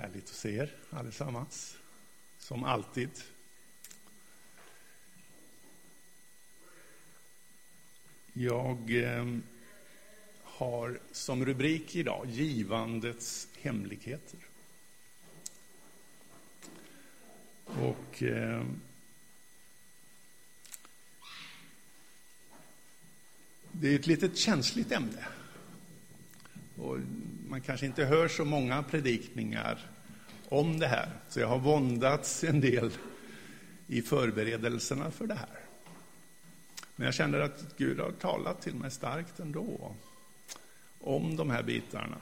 Härligt att se er allesammans, som alltid. Jag har som rubrik idag givandets hemligheter. Och det är ett litet känsligt ämne. Och man kanske inte hör så många predikningar om det här. Så jag har våndats en del i förberedelserna för det här. Men jag känner att Gud har talat till mig starkt ändå om de här bitarna.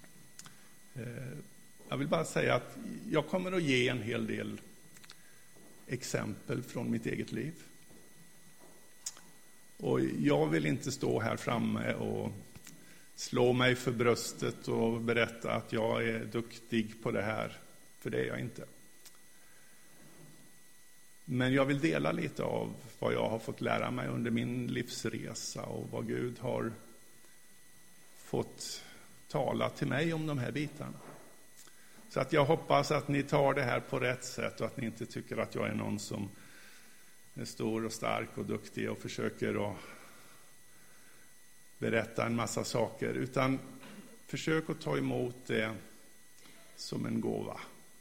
Jag vill bara säga att jag kommer att ge en hel del exempel från mitt eget liv. Och jag vill inte stå här framme och slå mig för bröstet och berätta att jag är duktig på det här, för det är jag inte. Men jag vill dela lite av vad jag har fått lära mig under min livsresa och vad Gud har fått tala till mig om de här bitarna. Så att jag hoppas att ni tar det här på rätt sätt och att ni inte tycker att jag är någon som är stor och stark och duktig och försöker att berätta en massa saker, utan försök att ta emot det som en gåva.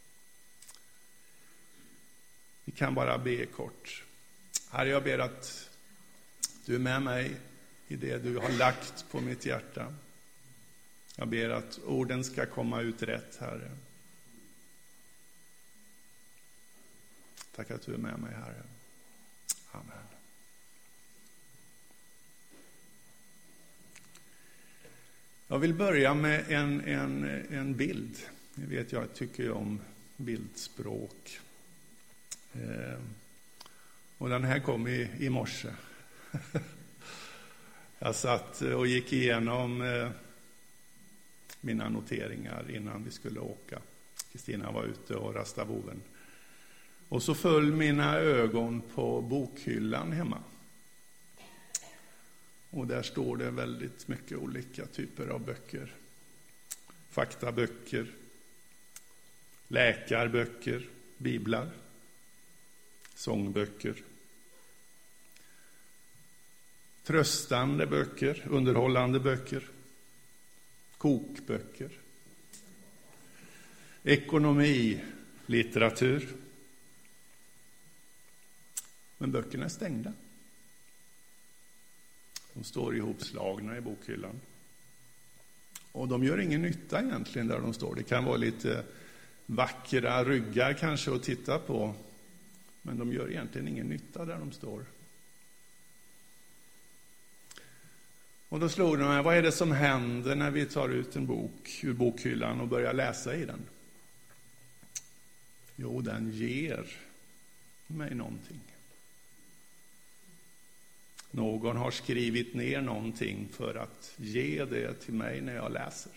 Vi kan bara be kort. Herre, jag ber att du är med mig i det du har lagt på mitt hjärta. Jag ber att orden ska komma ut rätt, Herre. Tack att du är med mig, Herre. Amen. Jag vill börja med en bild. Ni vet, jag tycker ju om bildspråk. Och den här kom i morse. Jag satt och gick igenom mina noteringar innan vi skulle åka. Kristina var ute och rastade boven. Och så föll mina ögon på bokhyllan hemma. Och där står det väldigt mycket olika typer av böcker. Faktaböcker, läkarböcker, biblar, sångböcker, tröstande böcker, underhållande böcker, kokböcker, ekonomi, litteratur. Men böckerna är stängda. De står ihopslagna i bokhyllan. Och de gör ingen nytta egentligen där de står. Det kan vara lite vackra ryggar kanske att titta på. Men de gör egentligen ingen nytta där de står. Och då slog det mig, vad är det som händer när vi tar ut en bok ur bokhyllan och börjar läsa i den? Jo, den ger mig någonting. Någon har skrivit ner någonting för att ge det till mig när jag läser.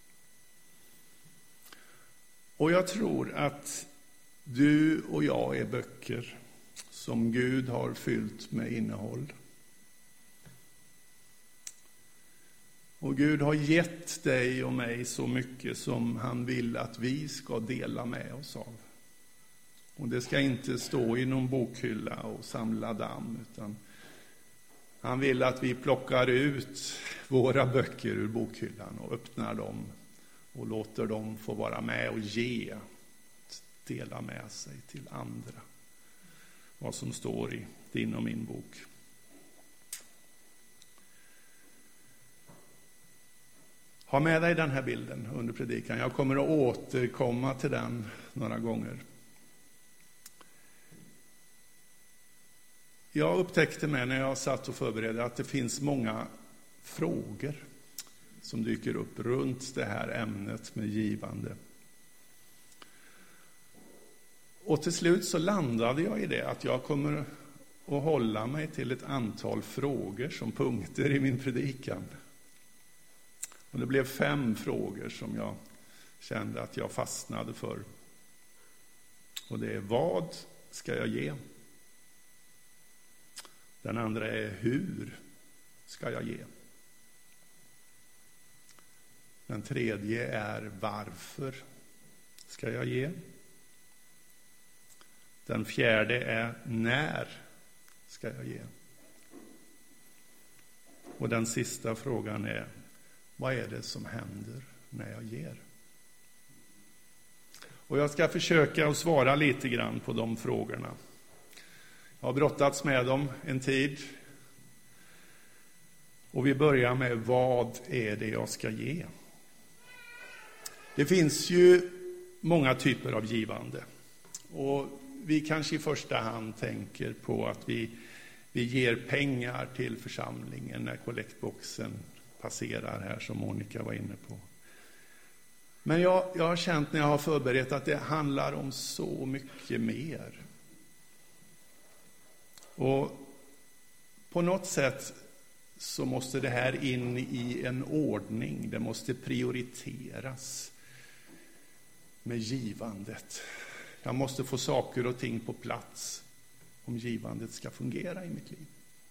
Och jag tror att du och jag är böcker som Gud har fyllt med innehåll. Och Gud har gett dig och mig så mycket som han vill att vi ska dela med oss av. Och det ska inte stå i någon bokhylla och samla damm, utan han vill att vi plockar ut våra böcker ur bokhyllan och öppnar dem och låter dem få vara med och dela med sig till andra vad som står i din och min bok. Ha med dig den här bilden under predikan. Jag kommer att återkomma till den några gånger. Jag upptäckte när jag satt och förberedde att det finns många frågor som dyker upp runt det här ämnet med givande. Och till slut så landade jag i det att jag kommer att hålla mig till ett antal frågor som punkter i min predikan. Och det blev 5 frågor som jag kände att jag fastnade för. Och det är: vad ska jag ge? Den andra är: hur ska jag ge? Den tredje är: varför ska jag ge? Den fjärde är när ska jag ge? Och den sista frågan är, vad är det som händer när jag ger? Och jag ska försöka att svara lite grann på de frågorna. Jag har brottats med dem en tid. Och vi börjar med, vad är det jag ska ge? Det finns ju många typer av givande. Och vi kanske i första hand tänker på att vi ger pengar till församlingen när kollektboxen passerar här, som Monica var inne på. Men jag har känt när jag har förberett att det handlar om så mycket mer. Och på något sätt så måste det här in i en ordning. Det måste prioriteras med givandet. Jag måste få saker och ting på plats om givandet ska fungera i mitt liv.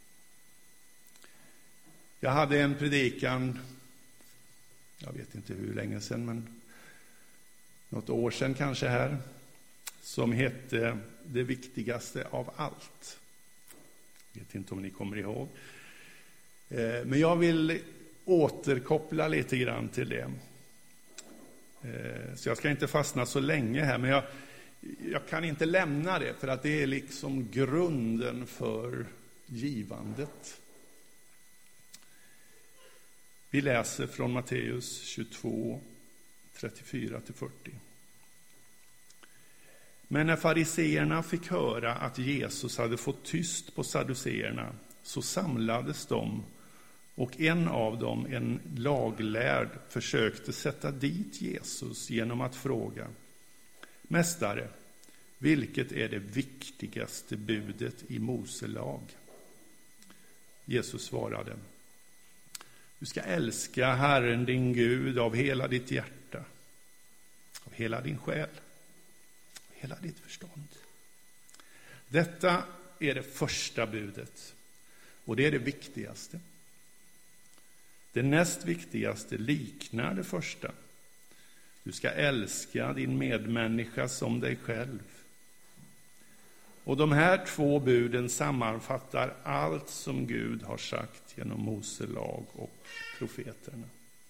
Jag hade en predikan, jag vet inte hur länge sedan, men något år sedan kanske här, som hette Det viktigaste av allt. Jag vet inte om ni kommer ihåg. Men jag vill återkoppla lite grann till det. Så jag ska inte fastna så länge här, men jag kan inte lämna det, för att det är liksom grunden för givandet. Vi läser från Matteus 22, 34-40. Men när fariseerna fick höra att Jesus hade fått tyst på sadduceerna, så samlades de, och en av dem, en laglärd, försökte sätta dit Jesus genom att fråga: Mästare, vilket är det viktigaste budet i Mose lag? Jesus svarade: Du ska älska Herren din Gud av hela ditt hjärta, av hela din själ, av hela ditt förstånd. Detta är det första budet, och det är det viktigaste. Det näst viktigaste liknar det första. Du ska älska din medmänniska som dig själv. Och de här två buden sammanfattar allt som Gud har sagt genom Mose lag och profeterna.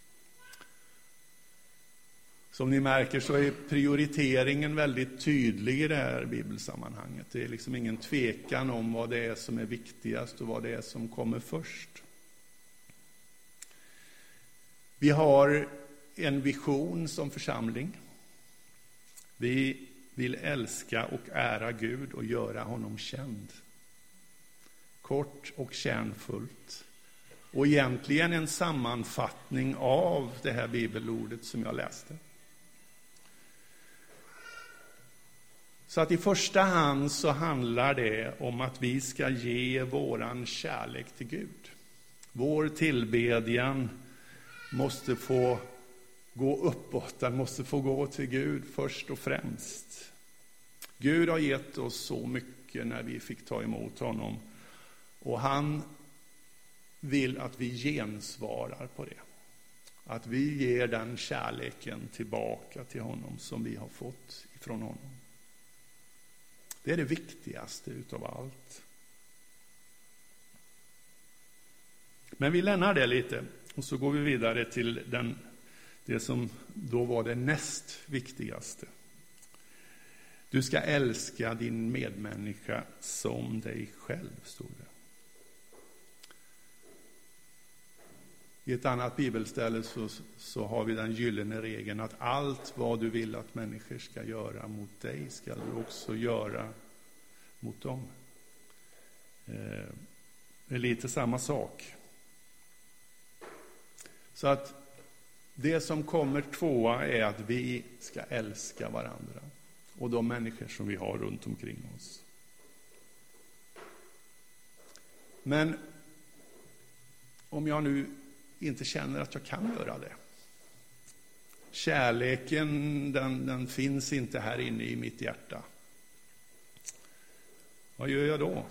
Som ni märker så är prioriteringen väldigt tydlig i det här bibelsammanhanget. Det är liksom ingen tvekan om vad det är som är viktigast och vad det är som kommer först. Vi har en vision som församling. Vi vill älska och ära Gud och göra honom känd. Kort och kärnfullt. Och egentligen en sammanfattning av det här bibelordet som jag läste. Så att i första hand så handlar det om att vi ska ge våran kärlek till Gud. Vår tillbedjan måste få gå uppåt, den måste få gå till Gud först och främst. Gud har gett oss så mycket när vi fick ta emot honom, och han vill att vi gensvarar på det. Att vi ger den kärleken tillbaka till honom som vi har fått ifrån honom. Det är det viktigaste utav allt. Men vi lämnar det lite och så går vi vidare till det som då var det näst viktigaste. Du ska älska din medmänniska som dig själv, stod det. I ett annat bibelställe så har vi den gyllene regeln att allt vad du vill att människor ska göra mot dig ska du också göra mot dem. Det är lite samma sak. Så att det som kommer tvåa är att vi ska älska varandra och de människor som vi har runt omkring oss. Men om jag nu inte känner att jag kan göra det. Kärleken, den finns inte här inne i mitt hjärta. Vad gör jag då?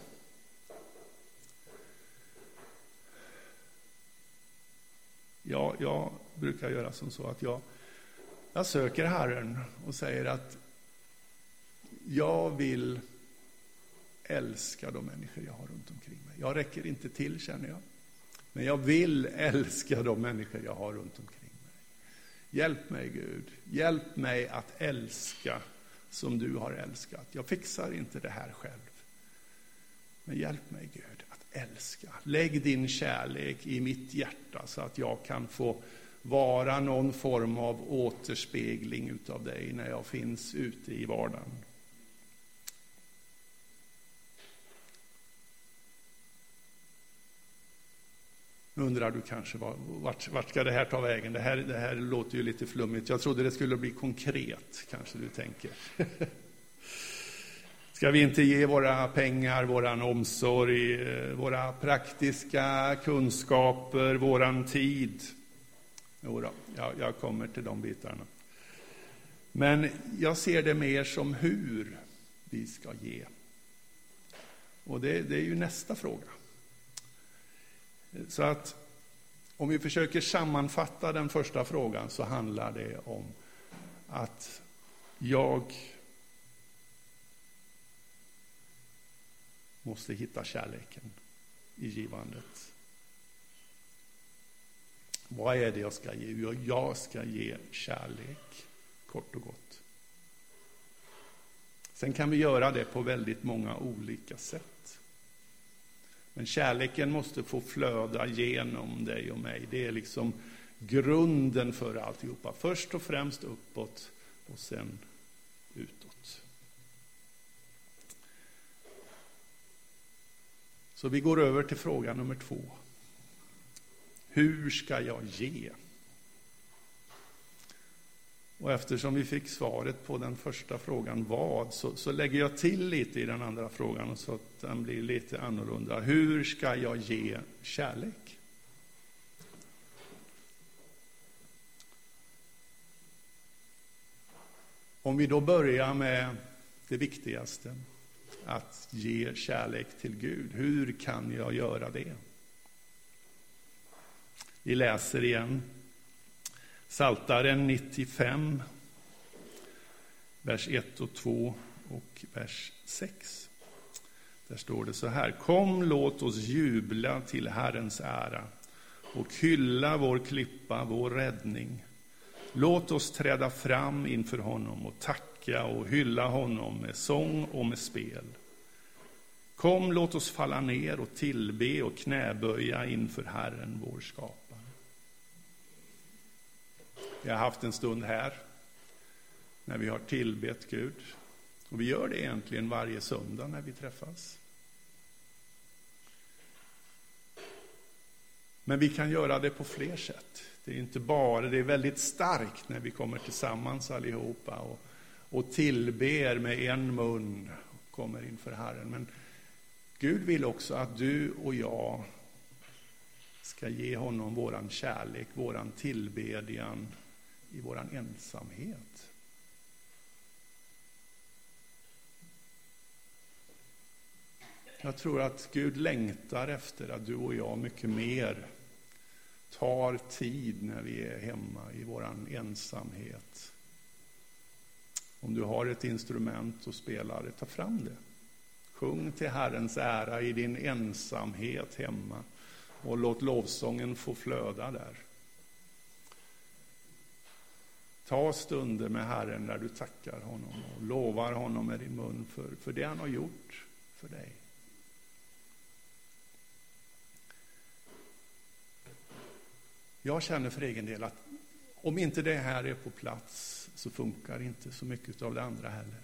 Ja, jag brukar göra som så att Jag söker Herren och säger att jag vill älska de människor jag har runt omkring mig. Jag räcker inte till, känner jag. Men jag vill älska de människor jag har runt omkring mig. Hjälp mig, Gud. Hjälp mig att älska som du har älskat. Jag fixar inte det här själv. Men hjälp mig, Gud, att älska. Lägg din kärlek i mitt hjärta så att jag kan få vara någon form av återspegling utav dig när jag finns ute i vardagen. Nu undrar du kanske vart ska det här ta vägen? Det här låter ju lite flummigt. Jag trodde det skulle bli konkret, kanske du tänker. Ska vi inte ge våra pengar, våran omsorg, våra praktiska kunskaper, våran tid? Jo då, jag kommer till de bitarna. Men jag ser det mer som hur vi ska ge. Och det är ju nästa fråga. Så att om vi försöker sammanfatta den första frågan så handlar det om att jag måste hitta kärleken i givandet. Vad är det jag ska ge? Jag ska ge kärlek, kort och gott. Sen kan vi göra det på väldigt många olika sätt. Men kärleken måste få flöda genom dig och mig. Det är liksom grunden för alltihopa. Först och främst uppåt och sen utåt. Så vi går över till fråga nummer 2. Hur ska jag ge? Och eftersom vi fick svaret på den första frågan vad, så lägger jag till lite i den andra frågan så att den blir lite annorlunda. Hur ska jag ge kärlek? Om vi då börjar med det viktigaste, att ge kärlek till Gud. Hur kan jag göra det? Vi läser igen Psaltaren 95, vers 1 och 2 och vers 6. Där står det så här: Kom, låt oss jubla till Herrens ära och hylla vår klippa, vår räddning. Låt oss träda fram inför honom och tacka och hylla honom med sång och med spel. Kom, låt oss falla ner och tillbe och knäböja inför Herren, vår skapare. Vi har haft en stund här när vi har tillbett Gud. Och vi gör det egentligen varje söndag när vi träffas. Men vi kan göra det på fler sätt. Det är inte bara, det är väldigt starkt när vi kommer tillsammans allihopa och tillber med en mun och kommer inför Herren. Men Gud vill också att du och jag ska ge honom våran kärlek, våran tillbedjan i våran ensamhet. Jag tror att Gud längtar efter att du och jag mycket mer tar tid när vi är hemma i våran ensamhet. Om du har ett instrument och spelar det, ta fram det. Sjung till Herrens ära i din ensamhet hemma och låt lovsången få flöda där. Ta stunder med Herren där du tackar honom och lovar honom med din mun för det han har gjort för dig. Jag känner för egen del att om inte det här är på plats så funkar inte så mycket av det andra heller.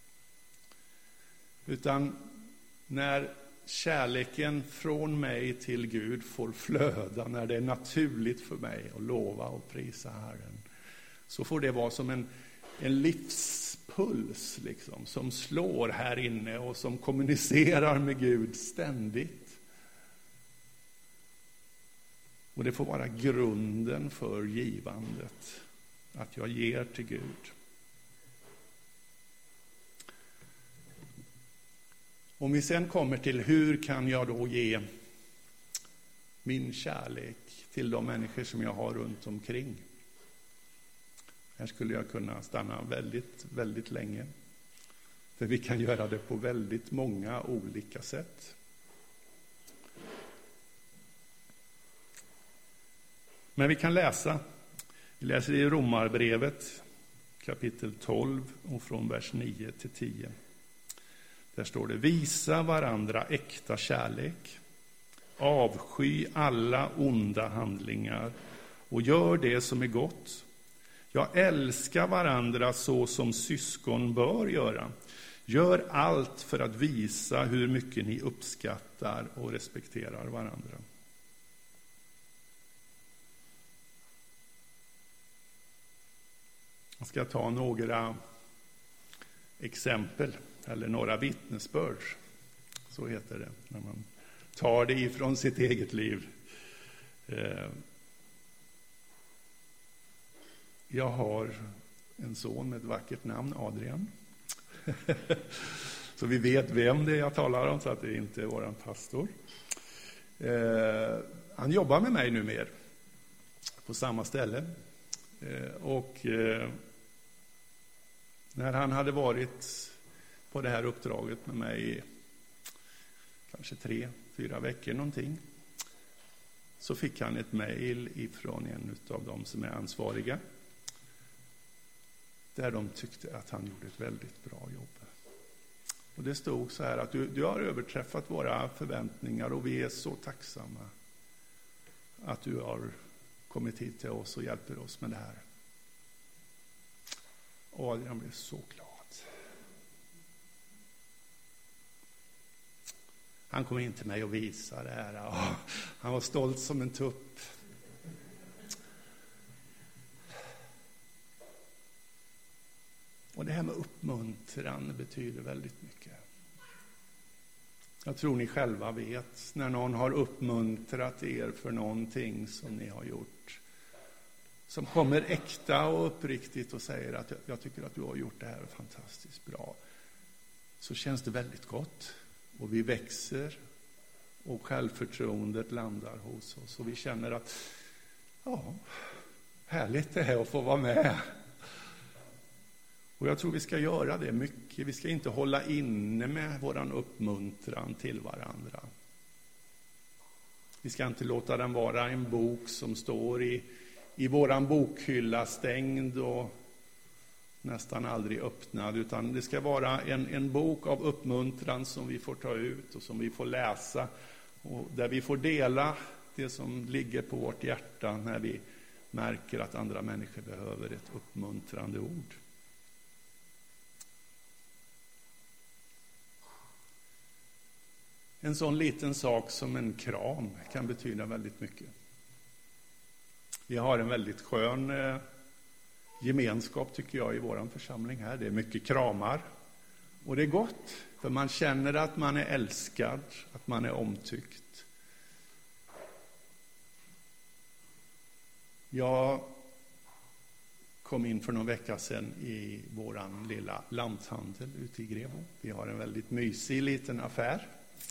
Utan när kärleken från mig till Gud får flöda, när det är naturligt för mig att lova och prisa Herren, så får det vara som en livspuls liksom, som slår här inne och som kommunicerar med Gud ständigt. Och det får vara grunden för givandet, att jag ger till Gud. Om vi sen kommer till hur kan jag då ge min kärlek till de människor som jag har runt omkring. Här skulle jag kunna stanna väldigt, väldigt länge. För vi kan göra det på väldigt många olika sätt. Men vi kan läsa. Vi läser i Romarbrevet kapitel 12 och från vers 9 till 10. Där står det: visa varandra äkta kärlek. Avsky alla onda handlingar och gör det som är gott. Jag älskar varandra så som syskon bör göra. Gör allt för att visa hur mycket ni uppskattar och respekterar varandra. Jag ska ta några exempel, eller några vittnesbörd. Så heter det, när man tar det ifrån sitt eget liv. Jag har en son med ett vackert namn, Adrian. Så vi vet vem det är jag talar om, så att det inte är våran pastor. Han jobbar med mig nu mer på samma ställe. Och när han hade varit på det här uppdraget med mig i kanske 3-4 veckor någonting, så fick han ett mejl ifrån en av dem som är ansvariga, där de tyckte att han gjorde ett väldigt bra jobb. Och det stod så här att du har överträffat våra förväntningar och vi är så tacksamma att du har kommit hit till oss och hjälper oss med det här. Och Adrian blev så glad. Han kom in till mig och visade det här. Han var stolt som en tupp. Och det här med uppmuntran betyder väldigt mycket. Jag tror ni själva vet när någon har uppmuntrat er för någonting som ni har gjort, som kommer äkta och uppriktigt och säger att jag tycker att du har gjort det här fantastiskt bra, så känns det väldigt gott. Och vi växer och självförtroendet landar hos oss. Och vi känner att härligt det här att få vara med. Och jag tror vi ska göra det mycket. Vi ska inte hålla inne med våran uppmuntran till varandra. Vi ska inte låta den vara en bok som står i våran bokhylla stängd och nästan aldrig öppnad, utan det ska vara en bok av uppmuntran som vi får ta ut och som vi får läsa, och där vi får dela det som ligger på vårt hjärta när vi märker att andra människor behöver ett uppmuntrande ord. En sån liten sak som en kram kan betyda väldigt mycket. Vi har en väldigt skön gemenskap, tycker jag, i vår församling här. Det är mycket kramar. Och det är gott, för man känner att man är älskad, att man är omtyckt. Jag kom in för någon vecka sedan i våran lilla lanthandel ute i Grebo. Vi har en väldigt mysig liten affär.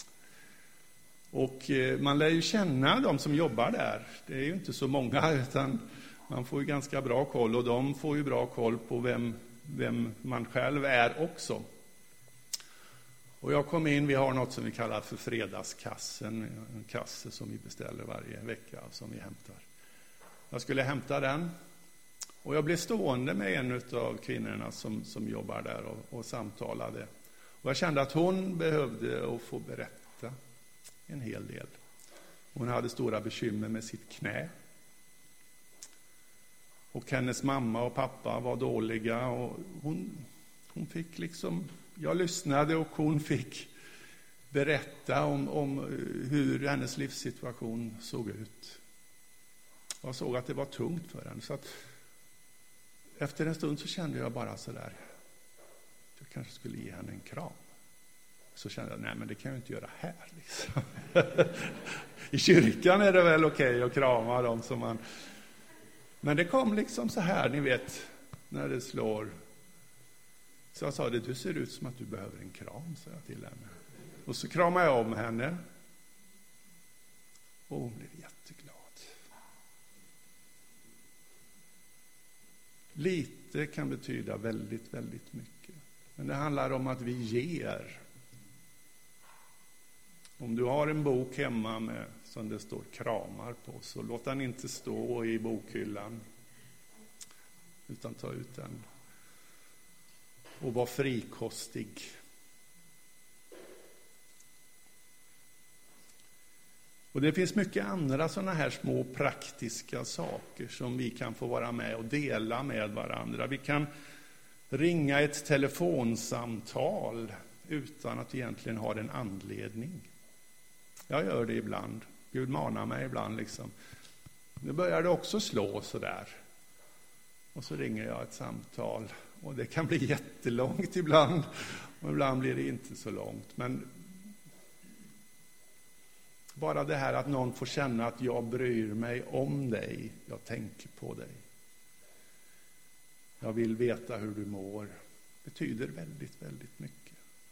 Och man lär ju känna de som jobbar där. Det är ju inte så många, utan man får ju ganska bra koll, och de får ju bra koll på vem man själv är också. Och jag kom in, vi har något som vi kallar för fredagskassen, en kasse som vi beställer varje vecka som vi hämtar. Jag skulle hämta den, och jag blev stående med en av kvinnorna som jobbar där och samtalade. Och jag kände att hon behövde att få berätta en hel del. Hon hade stora bekymmer med sitt knä. Och hennes mamma och pappa var dåliga, och hon fick liksom, jag lyssnade och hon fick berätta om hur hennes livssituation såg ut. Jag såg att det var tungt för henne, så att efter en stund så kände jag bara så där, jag kanske skulle ge henne en kram. Så kände jag, nej men det kan jag inte göra här liksom. I kyrkan är det väl okej att krama dem som man... Men det kom liksom så här, ni vet, när det slår. Så jag sa, du ser ut som att du behöver en kram, sa jag till henne. Och så kramade jag om henne. Och hon blev jätteglad. Lite lite kan betyda väldigt, väldigt mycket. Men det handlar om att vi ger. Om du har en bok hemma med, som det står kramar på, så låt den inte stå i bokhyllan, utan ta ut den. Och var frikostig. Och det finns mycket andra sådana här små praktiska saker som vi kan få vara med och dela med varandra. Vi kan ringa ett telefonsamtal utan att egentligen ha en anledning. Jag gör det ibland. Gud manar mig ibland liksom. Nu börjar det också slå så där. Och så ringer jag ett samtal. Och det kan bli jättelångt ibland. Och ibland blir det inte så långt. Men bara det här att någon får känna att jag bryr mig om dig. Jag tänker på dig. Jag vill veta hur du mår. Betyder väldigt, väldigt mycket.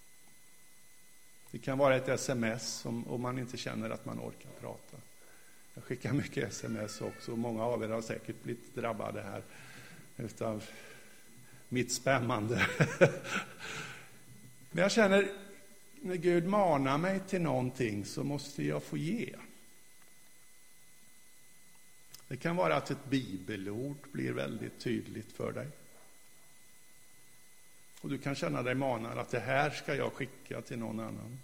Det kan vara ett sms om man inte känner att man orkar prata. Jag skickar mycket sms också. Många av er har säkert blivit drabbade här utav mitt spämmande. Men jag känner, när Gud manar mig till någonting så måste jag få ge. Det kan vara att ett bibelord blir väldigt tydligt för dig. Och du kan känna dig manad att det här ska jag skicka till någon annan.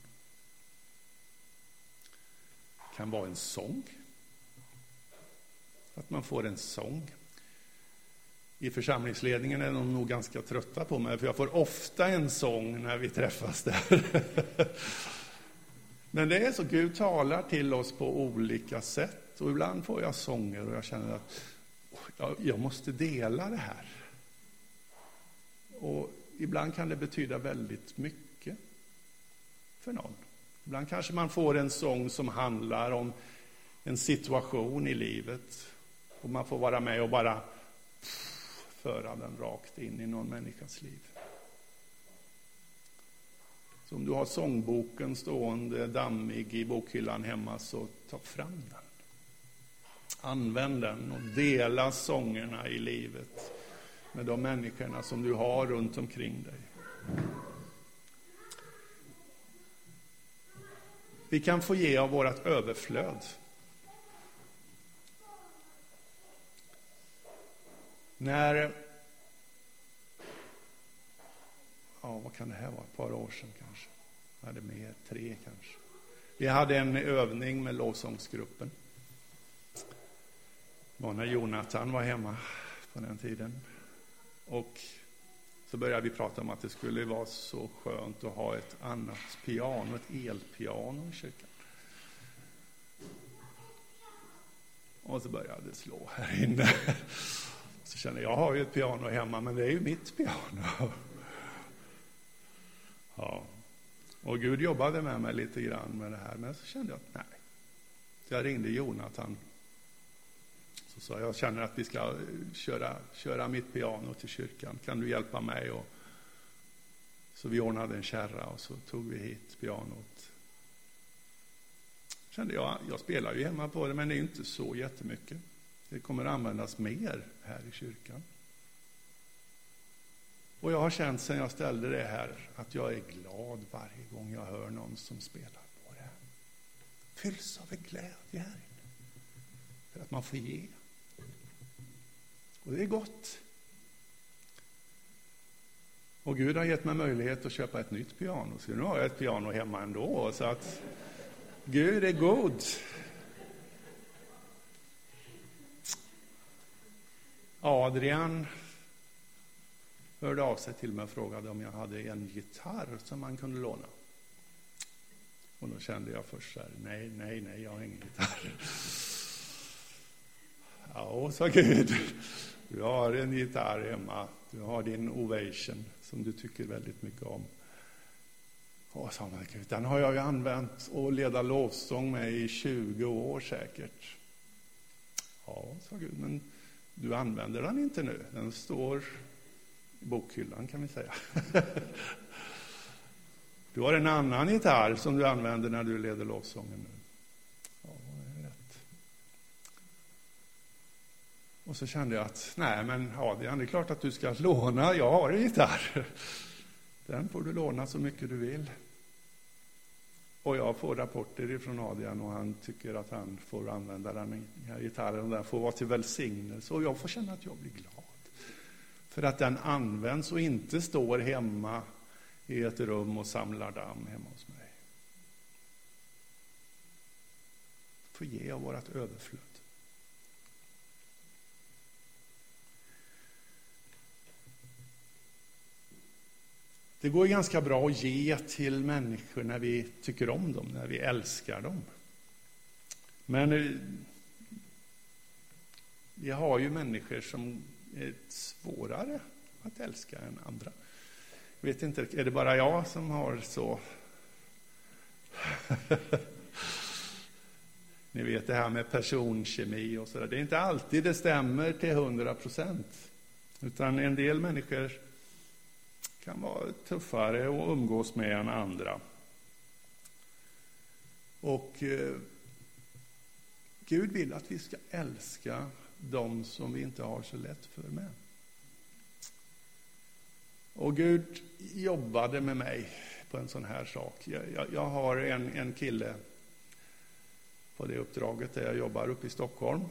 Det kan vara en sång. Att man får en sång. I församlingsledningen är de nog ganska trötta på mig, för jag får ofta en sång när vi träffas där. Men det är så, Gud talar till oss på olika sätt. Och ibland får jag sånger och jag känner att jag måste dela det här. Och ibland kan det betyda väldigt mycket för någon. Ibland kanske man får en sång som handlar om en situation i livet. Och man får vara med och bara föra den rakt in i någon människas liv. Så om du har sångboken stående dammig i bokhyllan hemma, så ta fram den. Använd den och dela sångerna i livet med de människorna som du har runt omkring dig. Vi kan få ge av vårt överflöd. Vad kan det här vara? Ett par år sedan kanske. Eller mer, 3 kanske. Vi hade en övning med lovsångsgruppen. Det var när Jonathan var hemma på den tiden. Och så började vi prata om att det skulle vara så skönt att ha ett annat piano, ett elpiano i kyrkan. Och så började det slå här inne. Så kände jag har ju ett piano hemma, men det är ju mitt piano. Ja. Och Gud jobbade med mig lite grann med det här, men så kände jag att nej. Så jag ringde Jonathan. Så sa jag känner att vi ska köra mitt piano till kyrkan. Kan du hjälpa mig? Och så vi ordnade en kärra och så tog vi hit pianot. Kände jag spelar ju hemma på det, men det är inte så jättemycket. Det kommer användas mer här i kyrkan. Och jag har känt sedan jag ställde det här att jag är glad varje gång jag hör någon som spelar på det. Fylls av en glädje här inne. För att man får ge. Och det är gott. Och Gud har gett mig möjlighet att köpa ett nytt piano. Så nu har jag ett piano hemma ändå. Så att Gud är god. Adrian hörde av sig till mig och frågade om jag hade en gitarr som man kunde låna. Och då kände jag först så här, nej, jag har ingen gitarr. Ja, sa Gud, du har en gitarr hemma. Du har din Ovation som du tycker väldigt mycket om. Och sa man, Gud, den har jag ju använt och leda lovsång med i 20 år säkert. Ja, sa Gud, men du använder den inte nu. Den står i bokhyllan kan vi säga. Du har en annan gitarr som du använder när du leder lovsången nu. Ja, det är rätt. Och så kände jag att, nej men Adrian, det är klart att du ska låna, jag har en gitarr. Den får du låna så mycket du vill. Och jag får rapporter ifrån Adrian och han tycker att han får använda den här gitarren och den får vara till välsignelse. Och jag får känna att jag blir glad. För att den används och inte står hemma i ett rum och samlar damm hemma hos mig. Får ge av vårt överflöd. Det går ganska bra att ge till människor när vi tycker om dem, när vi älskar dem. Men vi har ju människor som är svårare att älska än andra. Jag vet inte, är det bara jag som har så? Ni vet det här med personkemi och sådär. Det är inte alltid det stämmer till 100%. Utan en del människor kan vara tuffare att umgås med än andra. Och Gud vill att vi ska älska de som vi inte har så lätt för med. Och Gud jobbade med mig på en sån här sak. Jag har en kille på det uppdraget där jag jobbar uppe i Stockholm.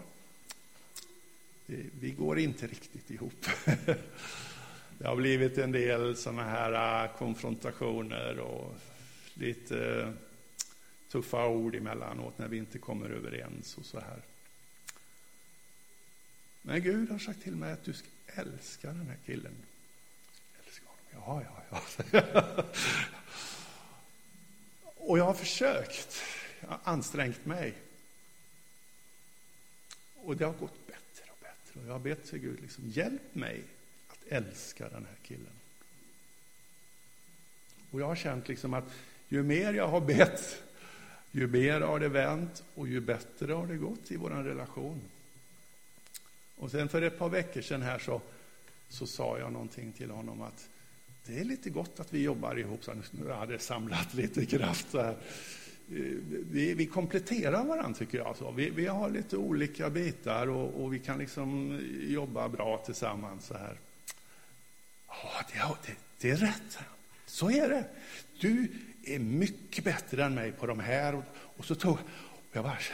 Vi går inte riktigt ihop. Det har blivit en del såna här konfrontationer och lite tuffa ord emellanåt när vi inte kommer överens och så här. Men Gud har sagt till mig att du ska älska den här killen. Älska honom, ja. Och jag har försökt, jag har ansträngt mig. Och det har gått bättre och bättre. Och jag har bett till Gud, liksom, hjälp mig att älska den här killen. Och jag har känt liksom att ju mer jag har bett, ju mer har det vänt och ju bättre har det gått i vår relation. Och sen för ett par veckor sedan här så sa jag någonting till honom att det är lite gott att vi jobbar ihop. Så nu hade det samlat lite kraft så här. Vi kompletterar varandra tycker jag. Så. Vi har lite olika bitar och vi kan liksom jobba bra tillsammans så här. Ja, det är rätt. Så är det. Du är mycket bättre än mig på de här. Och så tog jag bara...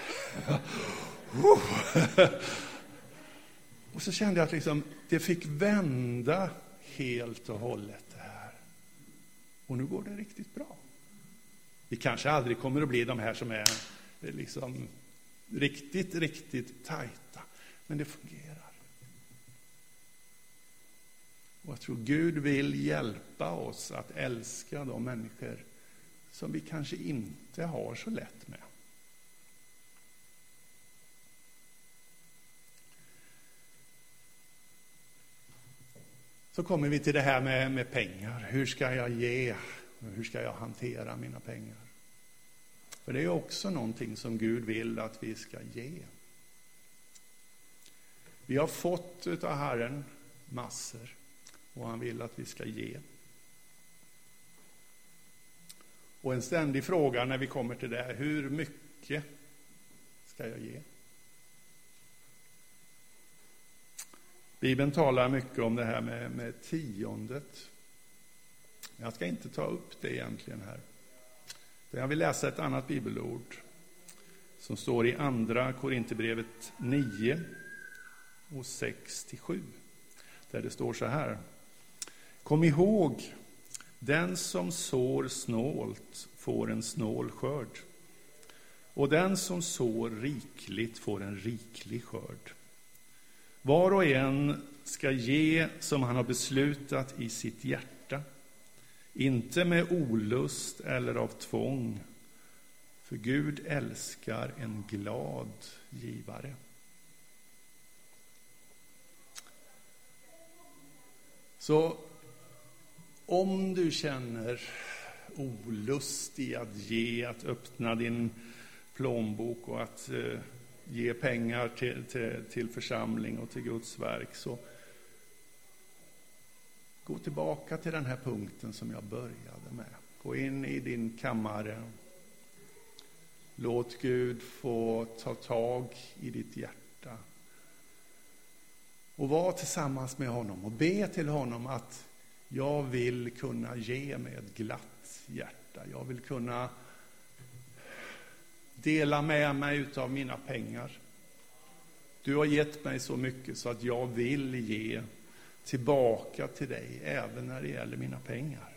Och så kände jag att liksom, det fick vända helt och hållet det här. Och nu går det riktigt bra. Vi kanske aldrig kommer att bli de här som är liksom riktigt tajta. Men det fungerar. Och jag tror Gud vill hjälpa oss att älska de människor som vi kanske inte har så lätt med. Så kommer vi till det här med pengar. Hur ska jag ge? Hur ska jag hantera mina pengar? För det är också någonting som Gud vill att vi ska ge. Vi har fått utav Herren massor. Och han vill att vi ska ge. Och en ständig fråga när vi kommer till det här. Hur mycket ska jag ge? Bibeln talar mycket om det här med tiondet. Jag ska inte ta upp det egentligen här. Jag vill läsa ett annat bibelord som står i andra Korinthierbrevet 9 och 6-7. Där det står så här. Kom ihåg, den som sår snålt får en snål skörd. Och den som sår rikligt får en riklig skörd. Var och en ska ge som han har beslutat i sitt hjärta. Inte med olust eller av tvång. För Gud älskar en glad givare. Så om du känner olust i att ge, att öppna din plånbok och att ge pengar till församling och till Guds verk, så gå tillbaka till den här punkten som jag började med. Gå in i din kammare. Låt Gud få ta tag i ditt hjärta. Och vara tillsammans med honom och be till honom att jag vill kunna ge med ett glatt hjärta. Jag vill kunna dela med mig utav mina pengar. Du har gett mig så mycket så att jag vill ge tillbaka till dig även när det gäller mina pengar.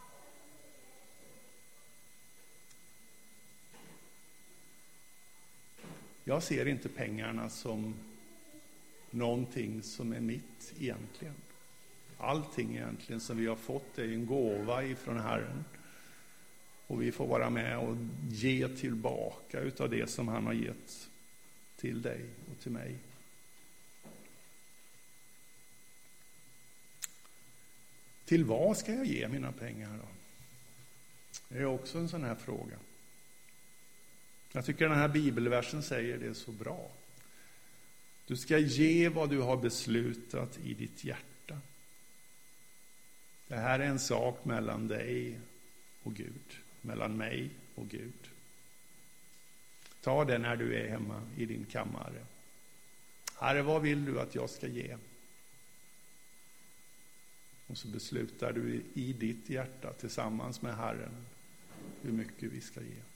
Jag ser inte pengarna som någonting som är mitt egentligen. Allting egentligen som vi har fått är en gåva ifrån Herren. Och vi får vara med och ge tillbaka utav det som han har gett till dig och till mig. Till vad ska jag ge mina pengar då? Det är också en sån här fråga. Jag tycker den här bibelversen säger det så bra. Du ska ge vad du har beslutat i ditt hjärta. Det här är en sak mellan dig och Gud. Mellan mig och Gud. Ta det när du är hemma i din kammare. Herre, vad vill du att jag ska ge? Och så beslutar du i ditt hjärta tillsammans med Herren hur mycket vi ska ge.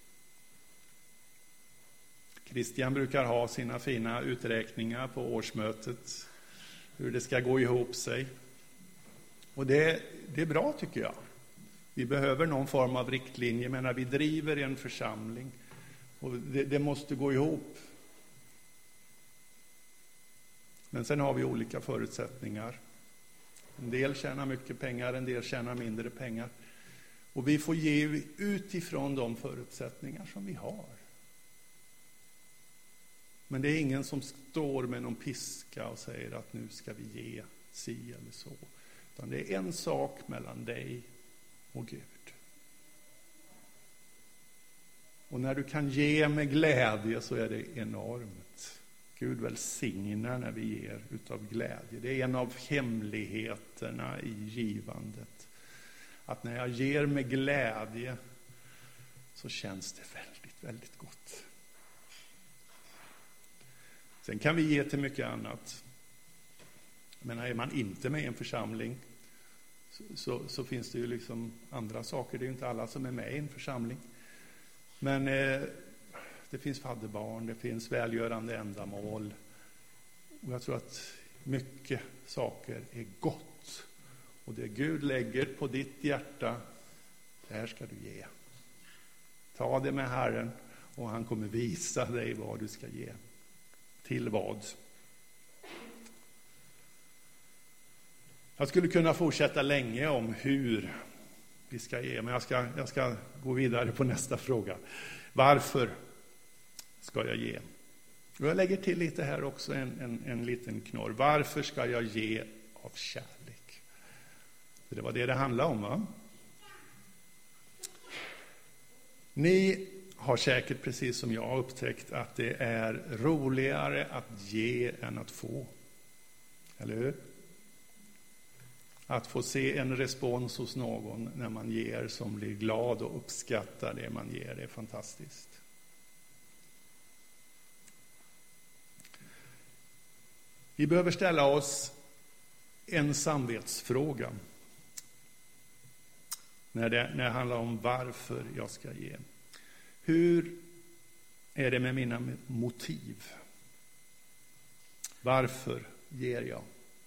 Christian brukar ha sina fina uträkningar på årsmötet. Hur det ska gå ihop sig. Och det är bra tycker jag. Vi behöver någon form av riktlinje. Men när vi driver en församling. Och det måste gå ihop. Men sen har vi olika förutsättningar. En del tjänar mycket pengar. En del tjänar mindre pengar. Och vi får ge utifrån de förutsättningar som vi har. Men det är ingen som står med någon piska och säger att nu ska vi ge si eller så. Utan det är en sak mellan dig och Gud. Och när du kan ge med glädje så är det enormt. Gud välsignar när vi ger utav glädje. Det är en av hemligheterna i givandet. Att när jag ger med glädje så känns det väldigt, väldigt gott. Sen kan vi ge till mycket annat. Men är man inte med i en församling så finns det ju liksom andra saker. Det är ju inte alla som är med i en församling. Men det finns fadderbarn, det finns välgörande ändamål. Och jag tror att mycket saker är gott. Och det Gud lägger på ditt hjärta, det här ska du ge. Ta det med Herren och han kommer visa dig vad du ska ge. Till vad? Jag skulle kunna fortsätta länge om hur vi ska ge. Men jag ska gå vidare på nästa fråga. Varför ska jag ge? Och jag lägger till lite här också en liten knorr. Varför ska jag ge av kärlek? Det var det handlade om, va? Ni har säkert precis som jag upptäckt att det är roligare att ge än att få. Eller hur? Att få se en respons hos någon när man ger som blir glad och uppskattar det man ger är fantastiskt. Vi behöver ställa oss en samvetsfråga när det handlar om varför jag ska ge. Hur är det med mina motiv? Varför ger jag?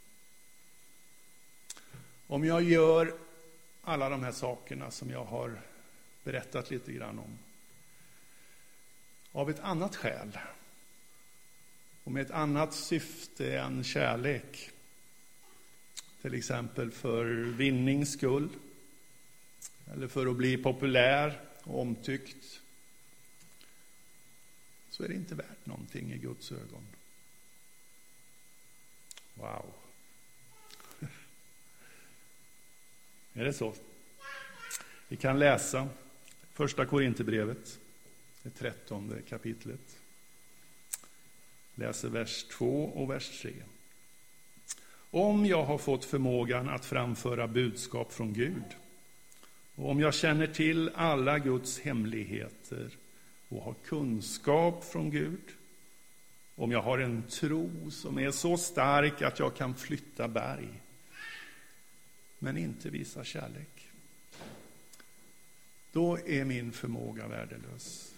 Om jag gör alla de här sakerna som jag har berättat lite grann om av ett annat skäl och med ett annat syfte än kärlek, till exempel för vinnings skull eller för att bli populär och omtyckt, så är det inte värt någonting i Guds ögon. Wow. Är det så? Vi kan läsa första Korinthierbrevet, det 13:e kapitlet. Läser vers 2 och vers 3. Om jag har fått förmågan att framföra budskap från Gud, och om jag känner till alla Guds hemligheter och har kunskap från Gud, Om jag har en tro som är så stark att jag kan flytta berg, men inte visa kärlek, då är min förmåga värdelös.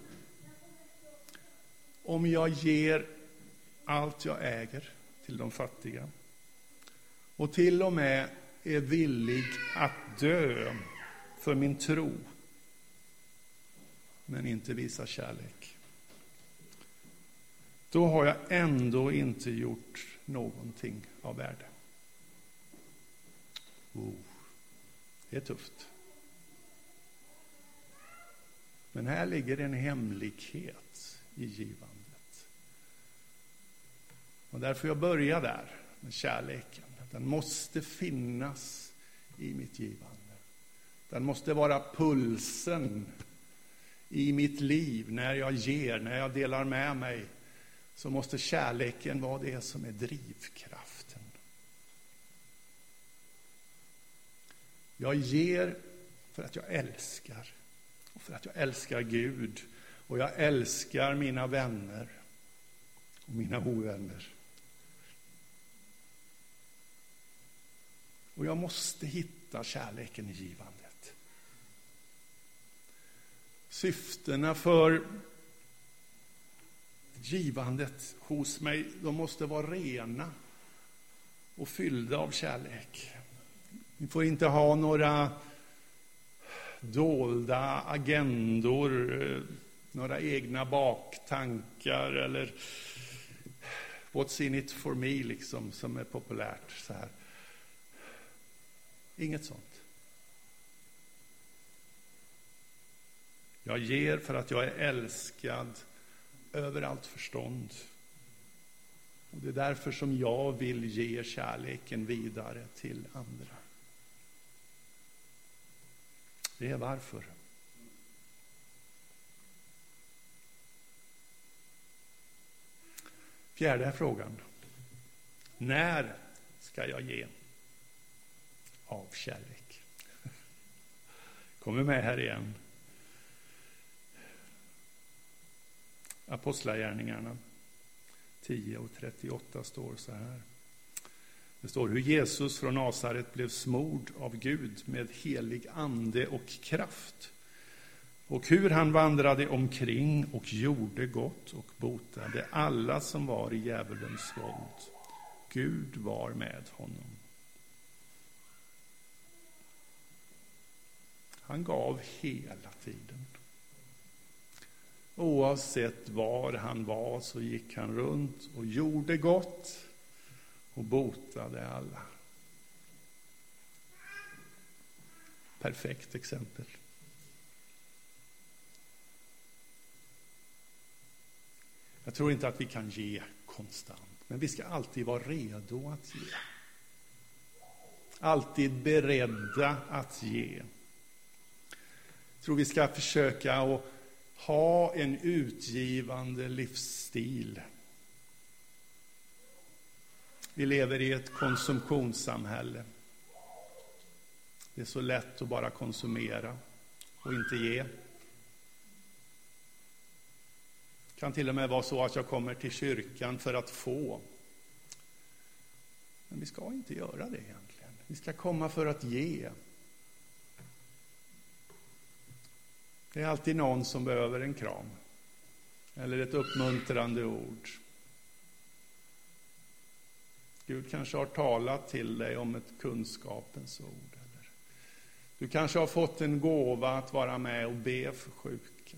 Om jag ger allt jag äger till de fattiga och till och med är villig att dö för min tro, men inte visa kärlek, då har jag ändå inte gjort någonting av värde. Det är tufft. Men här ligger en hemlighet i givandet. Och därför jag börjar där med kärleken. Den måste finnas i mitt givande. Den måste vara pulsen i mitt liv när jag ger, när jag delar med mig. Så måste kärleken vara det som är drivkraften. Jag ger för att jag älskar. Och för att jag älskar Gud. Och jag älskar mina vänner. Och mina ovänner. Och jag måste hitta kärleken i givandet. Syftena för givandet hos mig, de måste vara rena och fyllda av kärlek. Vi får inte ha några dolda agendor, några egna baktankar eller what's in it for me liksom, som är populärt så här. Inget sånt. Jag ger för att jag är älskad över allt förstånd. Och det är därför som jag vill ge kärleken vidare till andra. Det är varför. Fjärde frågan. När ska jag ge av kärlek? Kommer med här igen. Apostlagärningarna 10:38 står så här. Det står hur Jesus från Nasaret blev smord av Gud med helig ande och kraft. Och hur han vandrade omkring och gjorde gott och botade alla som var i djävulens våld. Gud var med honom. Han gav hela tiden. Oavsett var han var så gick han runt och gjorde gott och botade alla. Perfekt exempel. Jag tror inte att vi kan ge konstant, men vi ska alltid vara redo att ge. Alltid beredda att ge. Jag tror vi ska försöka att ha en utgivande livsstil. Vi lever i ett konsumtionssamhälle. Det är så lätt att bara konsumera och inte ge. Det kan till och med vara så att jag kommer till kyrkan för att få. Men vi ska inte göra det egentligen. Vi ska komma för att ge. Det är alltid någon som behöver en kram. Eller ett uppmuntrande ord. Gud kanske har talat till dig om ett kunskapens ord. Eller du kanske har fått en gåva att vara med och be för sjuka.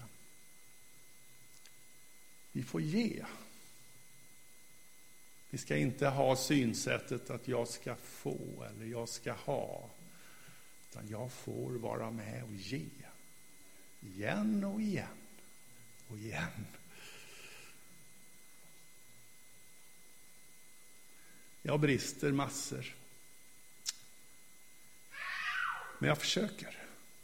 Vi får ge. Vi ska inte ha synsättet att jag ska få eller jag ska ha. Utan jag får vara med och ge. Igen och igen och igen. Jag brister massor. Men jag försöker.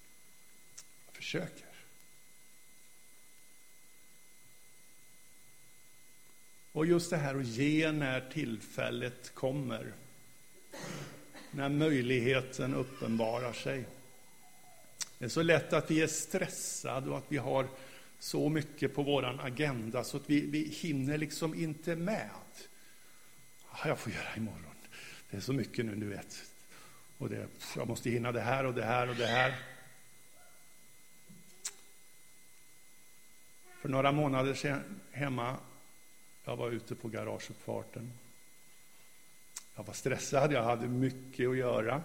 Och just det här att ge när tillfället kommer. När möjligheten uppenbarar sig. Det är så lätt att vi är stressade och att vi har så mycket på våran agenda så att vi hinner liksom inte med. Jag får göra imorgon. Det är så mycket nu, du vet. Och jag måste hinna det här och det här och det här. För några månader sedan hemma, jag var ute på garageuppfarten. Jag var stressad, jag hade mycket att göra.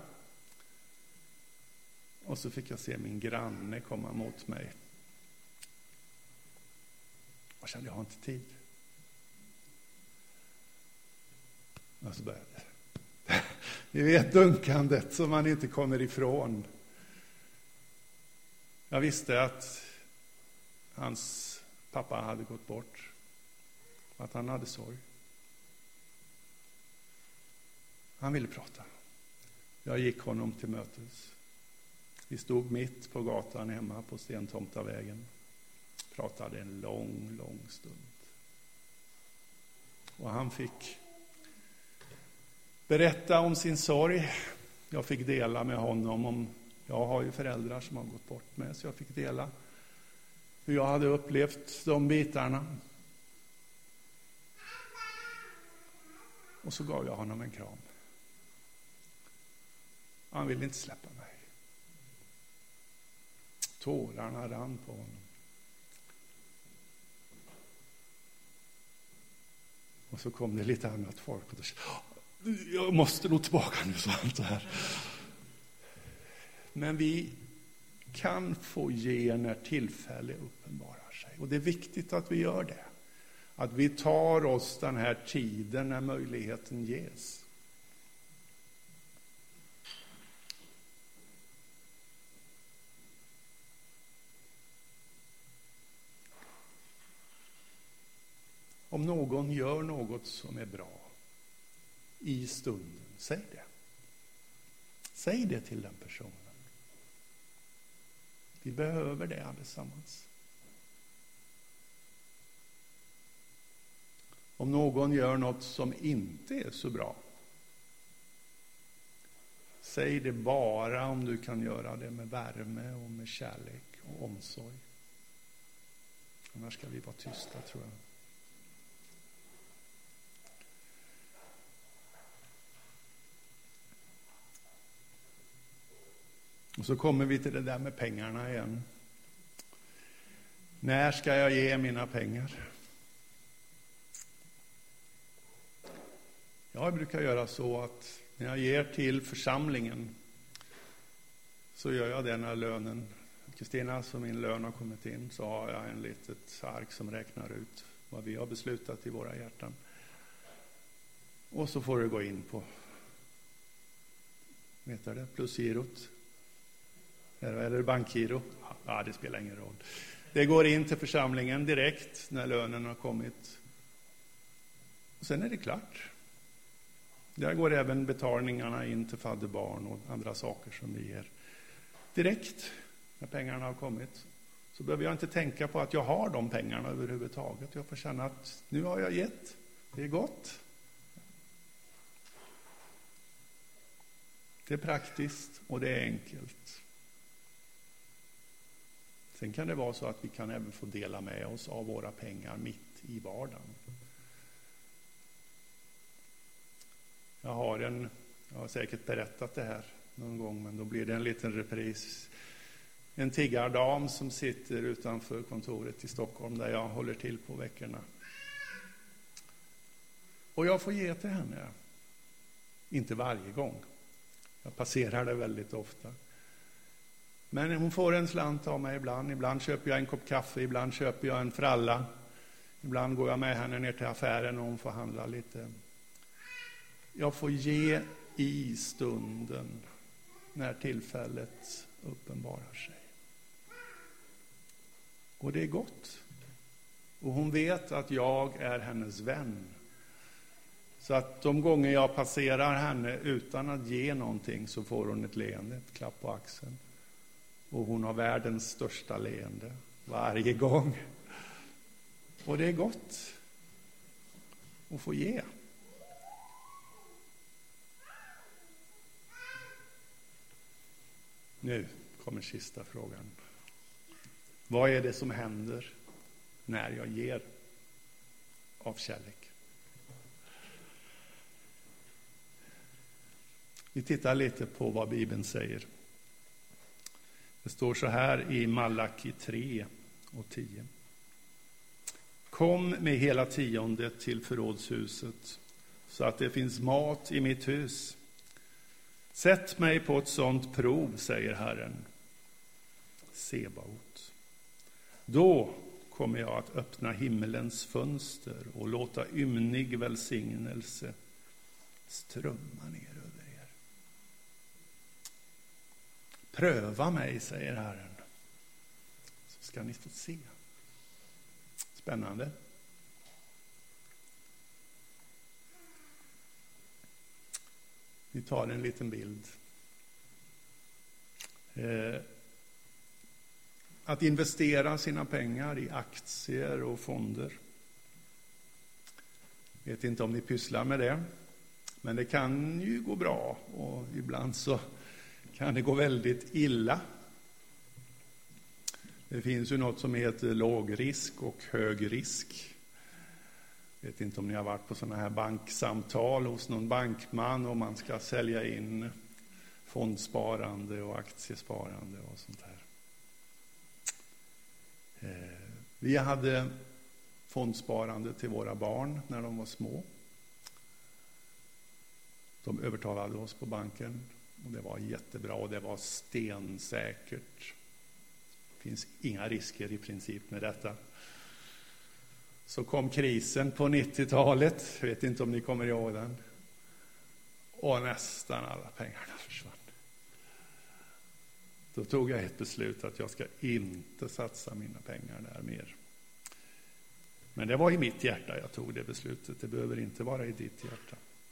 Och så fick jag se min granne komma mot mig. Jag kände, jag har inte tid. Och så började det. Ni vet dunkandet som man inte kommer ifrån. Jag visste att hans pappa hade gått bort. Att han hade sorg. Han ville prata. Jag gick honom till mötes. Vi stod mitt på gatan hemma på Stentomtavägen. Pratade en lång stund. Och han fick berätta om sin sorg. Jag fick dela med honom om, jag har ju föräldrar som har gått bort med, så jag fick dela hur jag hade upplevt de bitarna. Och så gav jag honom en kram. Han ville inte släppa mig. Tårarna rann på honom. Och så kom det lite annat folk och då sa, jag måste nog tillbaka nu, så han så här. Men vi kan få ge när tillfälle uppenbarar sig. Och det är viktigt att vi gör det. Att vi tar oss den här tiden när möjligheten ges. Om någon gör något som är bra i stunden, säg det. Säg det till den personen. Vi behöver det allesammans. Om någon gör något som inte är så bra, säg det bara om du kan göra det med värme och med kärlek och omsorg. Annars ska vi vara tysta, tror jag. Och så kommer vi till det där med pengarna igen. När ska jag ge mina pengar? Jag brukar göra så att när jag ger till församlingen så gör jag det när lönen, Kristina, som min lön har kommit in, så har jag en litet ark som räknar ut vad vi har beslutat i våra hjärtan. Och så får det gå in på, vet du det, plusgirot. Eller bankgiro. Ja, det spelar ingen roll. Det går in till församlingen direkt när lönen har kommit. Och sen är det klart. Där går även betalningarna in till fadderbarn och andra saker som vi ger. Direkt när pengarna har kommit. Så behöver jag inte tänka på att jag har de pengarna överhuvudtaget. Jag får känna att nu har jag gett. Det är gott. Det är praktiskt och det är enkelt. Sen kan det vara så att vi kan även få dela med oss av våra pengar mitt i vardagen. Jag har säkert berättat det här någon gång, men då blir det en liten repris. En tiggardam som sitter utanför kontoret i Stockholm där jag håller till på veckorna. Och jag får ge till henne. Inte varje gång. Jag passerar det väldigt ofta. Men hon får en slant av mig ibland. Ibland köper jag en kopp kaffe, ibland köper jag en fralla. Ibland går jag med henne ner till affären och hon får handla lite. Jag får ge i stunden när tillfället uppenbarar sig. Och det är gott. Och hon vet att jag är hennes vän. Så att de gånger jag passerar henne utan att ge någonting så får hon ett leende, ett klapp på axeln. Och hon har världens största leende varje gång. Och det är gott att få ge. Nu kommer sista frågan. Vad är det som händer när jag ger av kärlek. Vi tittar lite på vad Bibeln säger. Det står så här i Malaki 3 och 10. Kom med hela tiondet till förrådshuset så att det finns mat i mitt hus. Sätt mig på ett sådant prov, säger Herren, Sebaot. Då kommer jag att öppna himmelens fönster och låta ymnig välsignelse strömma ner över er. Pröva mig, säger Herren, så ska ni få se. Spännande. Vi tar en liten bild. Att investera sina pengar i aktier och fonder. Jag vet inte om ni pysslar med det. Men det kan ju gå bra. Och ibland så kan det gå väldigt illa. Det finns ju något som heter låg risk och hög risk. Jag vet inte om ni har varit på sådana här banksamtal hos någon bankman och man ska sälja in fondsparande och aktiesparande och sånt här. Vi hade fondsparande till våra barn när de var små. De övertalade oss på banken och det var jättebra och det var stensäkert. Det finns inga risker i princip med detta. Så kom krisen på 90-talet, jag vet inte om ni kommer ihåg den. Och nästan alla pengarna försvann. Då tog jag ett beslut att jag ska inte satsa mina pengar där mer. Men det var i mitt hjärta jag tog det beslutet, det behöver inte vara i ditt hjärta.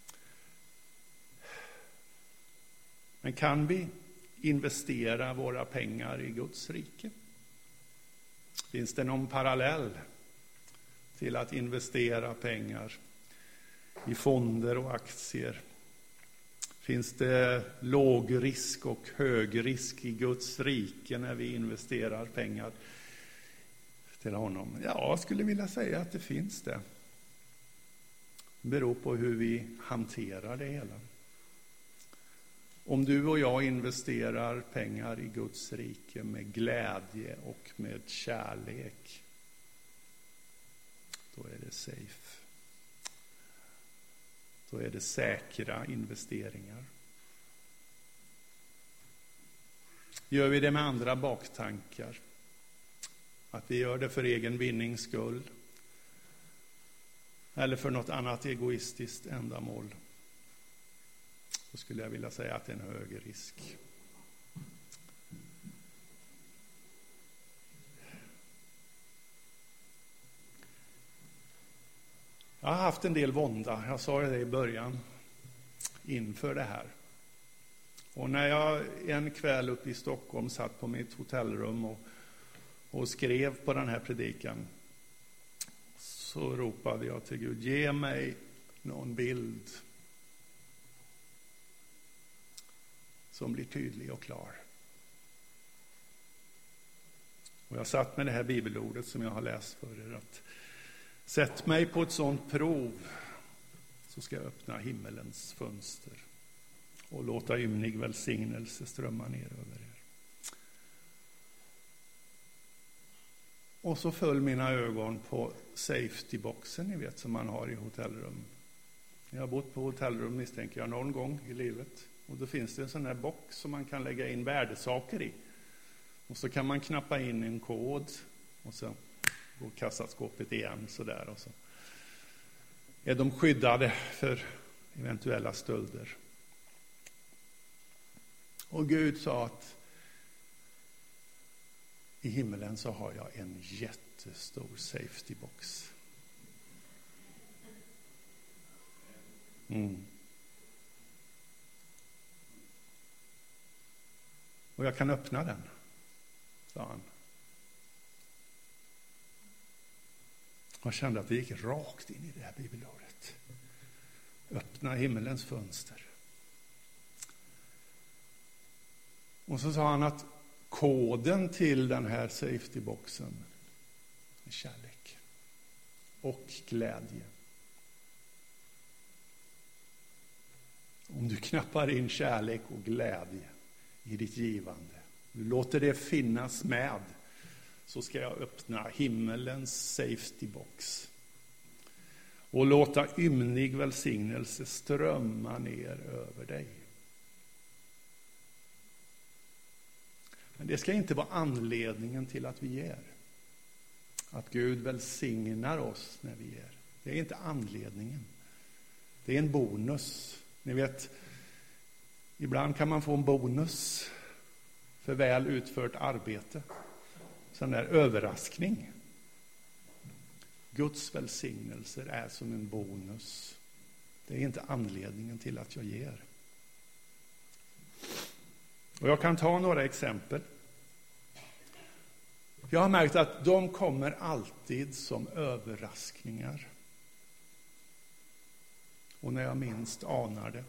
Men kan vi investera våra pengar i Guds rike? Finns det någon parallell till att investera pengar i fonder och aktier? Finns det låg risk och hög risk i Guds rike när vi investerar pengar till honom? Ja, jag skulle vilja säga att det finns det. Det beror på hur vi hanterar det hela. Om du och jag investerar pengar i Guds rike med glädje och med kärlek, då är det safe. Då är det säkra investeringar. Gör vi det med andra baktankar, att vi gör det för egen vinnings skull eller för något annat egoistiskt ändamål, då skulle jag vilja säga att det är en hög risk. Jag har haft en del vånda, jag sa det i början, inför det här. Och när jag en kväll uppe i Stockholm satt på mitt hotellrum och skrev på den här predikan, så ropade jag till Gud, ge mig någon bild som blir tydlig och klar. Och jag satt med det här bibelordet som jag har läst för er, att sätt mig på ett sådant prov så ska jag öppna himmelens fönster och låta ymnig välsignelse strömma ner över er. Och så föll mina ögon på safety-boxen, ni vet, som man har i hotellrum. Jag har bott på hotellrum, misstänker jag, någon gång i livet. Och då finns det en sån här box som man kan lägga in värdesaker i. Och så kan man knappa in en kod och så går kassaskåpet igen sådär. Och så är de skyddade för eventuella stölder. Och Gud sa att i himmelen så har jag en jättestor safety box. Och jag kan öppna den, sa han. Jag kände att vi gick rakt in i det här bibelordet. Öppna himmelens fönster. Och så sa han att koden till den här safety-boxen med kärlek och glädje. Om du knappar in kärlek och glädje i ditt givande, du låter det finnas med, så ska jag öppna himmelens safety box och låta ymnig välsignelse strömma ner över dig. Men det ska inte vara anledningen till att vi ger. Att Gud välsignar oss när vi ger. Det är inte anledningen. Det är en bonus. Ni vet, ibland kan man få en bonus för väl utfört arbete. Sån där överraskning. Guds välsignelser är som en bonus. Det är inte anledningen till att jag ger. Och jag kan ta några exempel. Jag har märkt att de kommer alltid som överraskningar. Och när jag minst anar det.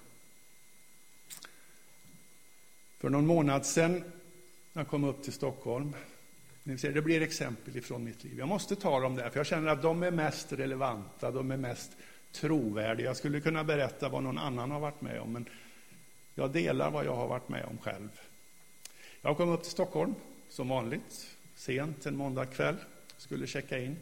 För någon månad sedan när jag kom upp till Stockholm. Ni ser, det blir exempel ifrån mitt liv. Jag måste ta dem där, för jag känner att de är mest relevanta, de är mest trovärdiga. Jag skulle kunna berätta vad någon annan har varit med om, men jag delar vad jag har varit med om själv. Jag kom upp till Stockholm, som vanligt, sent en måndag kväll. Skulle checka in.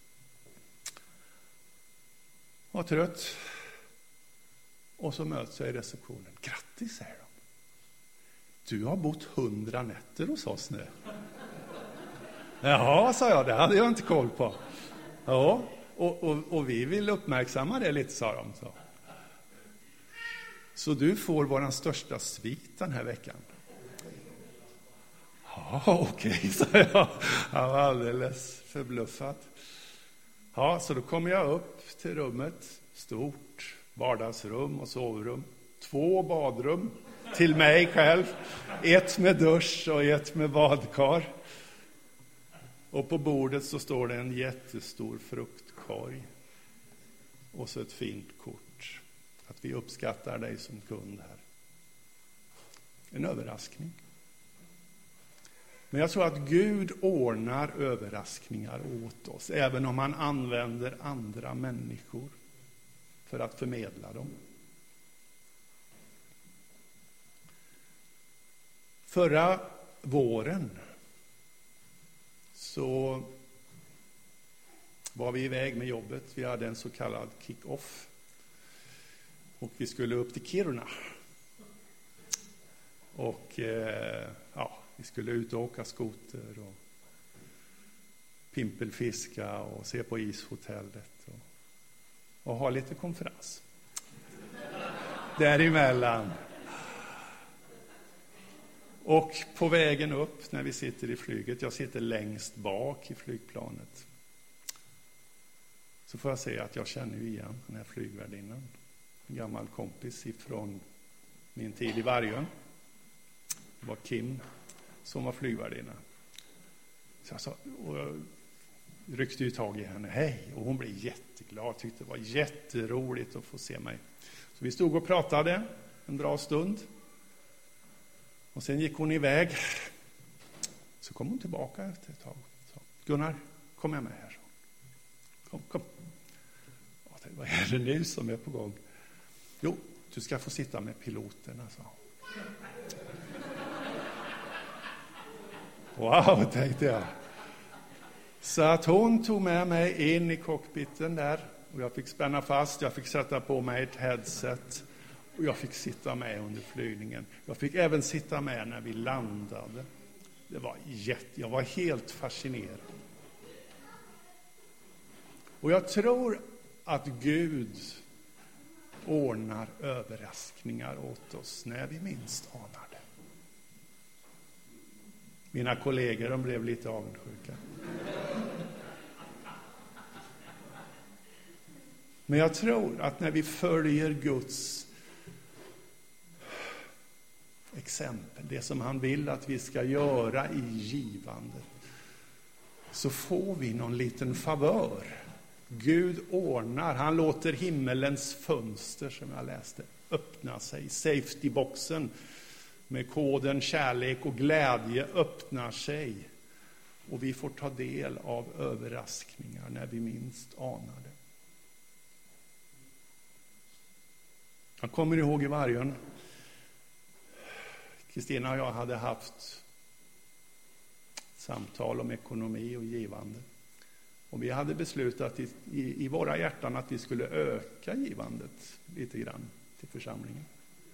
Var trött. Och så möts jag i receptionen. Grattis, säger de. Du har bott 100 nätter hos oss nu. Jaha, sa jag, det hade jag inte koll på. Ja, och vi vill uppmärksamma det lite, sa de. Så du får våran största svit den här veckan. Ja, okej, sa jag. Jag var alldeles förbluffad. Ja, så då kom jag upp till rummet. Stort vardagsrum och sovrum. 2 badrum till mig själv. 1 med dusch och 1 med badkar. Och på bordet så står det en jättestor fruktkorg. Och så ett fint kort. Att vi uppskattar dig som kund här. En överraskning. Men jag tror att Gud ordnar överraskningar åt oss. Även om han använder andra människor för att förmedla dem. Förra våren så var vi iväg med jobbet. Vi hade en så kallad kick-off. Och vi skulle upp till Kiruna. Och vi skulle ut och åka skoter och pimpelfiska och se på ishotellet och ha lite konferens. Däremellan. Och på vägen upp när vi sitter i flyget, jag sitter längst bak i flygplanet, så får jag säga att jag känner igen den här flygvärdinnan. En gammal kompis ifrån min tid i Vargön. Det var Kim som var flygvärdinna. Så jag sa, och jag ryckte ju tag i henne. Hej! Och hon blev jätteglad. Tyckte det var jätteroligt att få se mig. Så vi stod och pratade en bra stund. Och sen gick hon iväg. Så kom hon tillbaka efter ett tag. Så, Gunnar, kom med mig här. Kom. Vad är det nu som är på gång? Jo, du ska få sitta med piloterna, sa hon. Wow, tänkte jag. Så att hon tog med mig in i cockpiten där. Och jag fick spänna fast, jag fick sätta på mig ett headset. Och jag fick sitta med under flygningen. Jag fick även sitta med när vi landade. Det var jag var helt fascinerad. Och jag tror att Gud ordnar överraskningar åt oss när vi minst anar det. Mina kollegor, de blev lite avundsjuka. Men jag tror att när vi följer Guds exempel, det som han vill att vi ska göra i givandet, så får vi någon liten favör. Gud ordnar, han låter himmelens fönster, som jag läste, öppna sig. Safety-boxen med koden kärlek och glädje öppnar sig. Och vi får ta del av överraskningar när vi minst anar det. Jag kommer ihåg i Vargön. Kristina och jag hade haft samtal om ekonomi och givande. Och vi hade beslutat i våra hjärtan att vi skulle öka givandet lite grann till församlingen.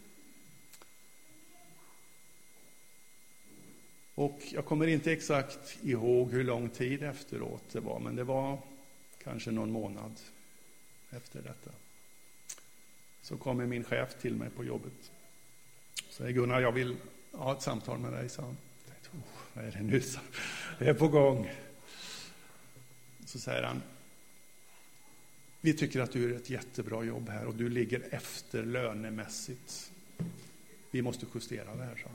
Och jag kommer inte exakt ihåg hur lång tid efteråt det var, men det var kanske någon månad efter detta. Så kommer min chef till mig på jobbet. Säger Gunnar, jag vill ha ett samtal med dig, sa han. Vad är det nu? Det är på gång. Så säger han, vi tycker att du gör ett jättebra jobb här och du ligger efter lönemässigt. Vi måste justera det här, sa han.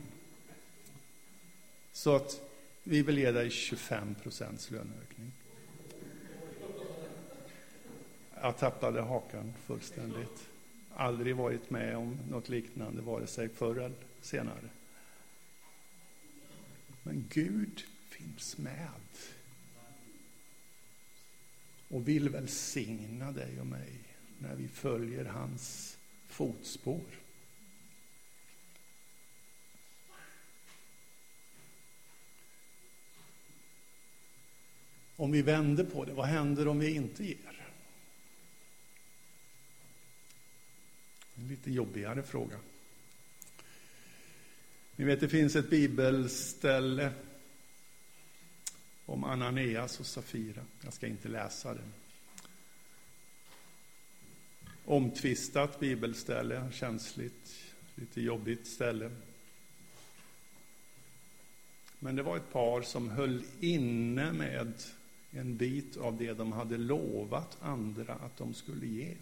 Så att vi vill ge dig 25% löneökning. Jag tappade hakan fullständigt. Aldrig varit med om något liknande, vare sig förr eller senare. Men Gud finns med. Och vill välsigna dig och mig när vi följer hans fotspår. Om vi vänder på det, vad händer om vi inte ger? En lite jobbigare fråga. Ni vet, det finns ett bibelställe om Ananias och Safira. Jag ska inte läsa det. Omtvistat bibelställe, känsligt, lite jobbigt ställe. Men det var ett par som höll inne med en bit av det de hade lovat andra att de skulle ge.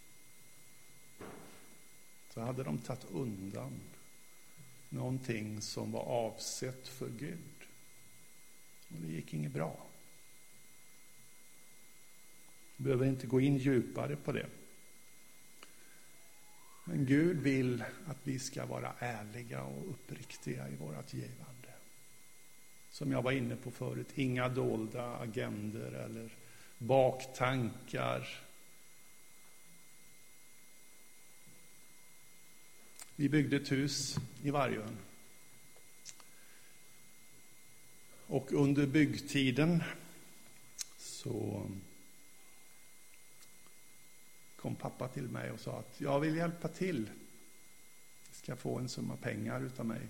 Så hade de tagit undan någonting som var avsett för Gud. Och det gick inget bra. Vi behöver inte gå in djupare på det. Men Gud vill att vi ska vara ärliga och uppriktiga i vårt givande. Som jag var inne på förut, inga dolda agender eller baktankar. Vi byggde ett hus i Vargön. Och under byggtiden så kom pappa till mig och sa att jag vill hjälpa till. Jag ska få en summa pengar utav mig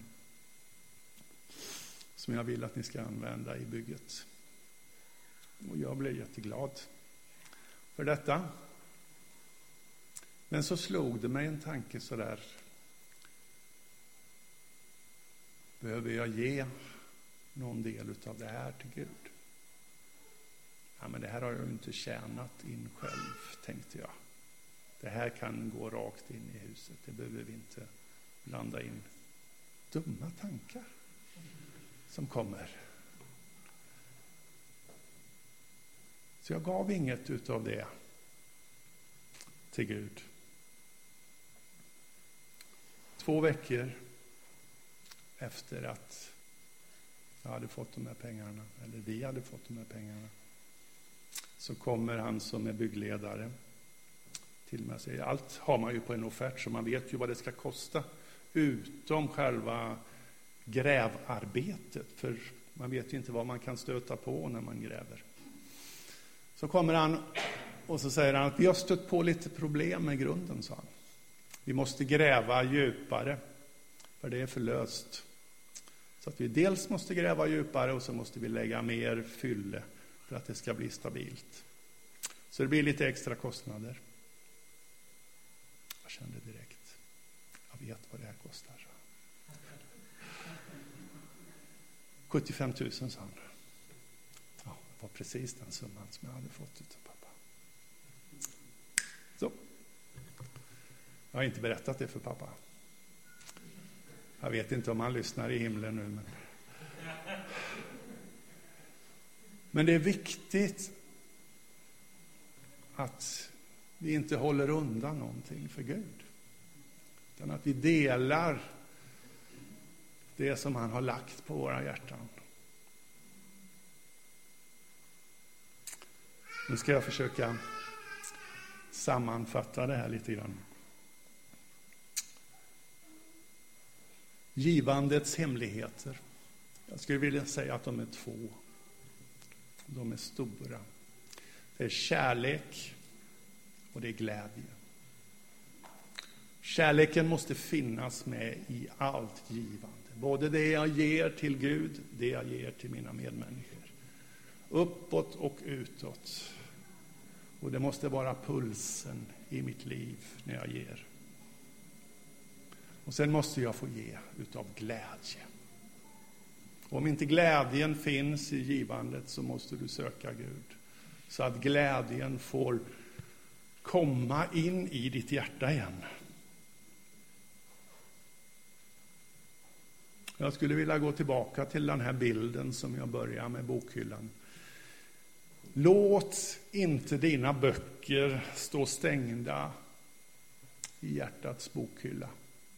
som jag vill att ni ska använda i bygget. Och jag blev jätteglad för detta. Men så slog det mig en tanke så där. Behöver jag ge någon del utav det här till Gud? Ja, men det här har jag ju inte tjänat in själv, tänkte jag. Det här kan gå rakt in i huset. Det behöver vi inte blanda in. Dumma tankar som kommer. Så jag gav inget utav det till Gud. 2 veckor efter att jag hade fått de här pengarna, eller vi hade fått de här pengarna, så kommer han som är byggledare till mig och säger, allt har man ju på en offert så man vet ju vad det ska kosta utom själva grävarbetet, för man vet ju inte vad man kan stöta på när man gräver. Så kommer han och så säger han att vi har stött på lite problem med grunden, sa han. Vi måste gräva djupare för det är för löst. Så att vi dels måste gräva djupare och så måste vi lägga mer fylle för att det ska bli stabilt. Så det blir lite extra kostnader. Jag kände direkt, jag vet vad det här kostar. 75 000, sa han. Ja, det var precis den summan som jag hade fått utav pappa. Så. Jag har inte berättat det för pappa. Jag vet inte om han lyssnar i himlen nu. Men det är viktigt att vi inte håller undan någonting för Gud. Utan att vi delar det som han har lagt på våra hjärtan. Nu ska jag försöka sammanfatta det här lite grann. Givandets hemligheter. Jag skulle vilja säga att de är 2. De är stora. Det är kärlek och det är glädje. Kärleken måste finnas med i allt givande. Både det jag ger till Gud, det jag ger till mina medmänniskor. Uppåt och utåt. Och det måste vara pulsen i mitt liv när jag ger. Och sen måste jag få ge utav glädje. Om inte glädjen finns i givandet så måste du söka Gud. Så att glädjen får komma in i ditt hjärta igen. Jag skulle vilja gå tillbaka till den här bilden som jag börjar med bokhyllan. Låt inte dina böcker stå stängda i hjärtats bokhylla.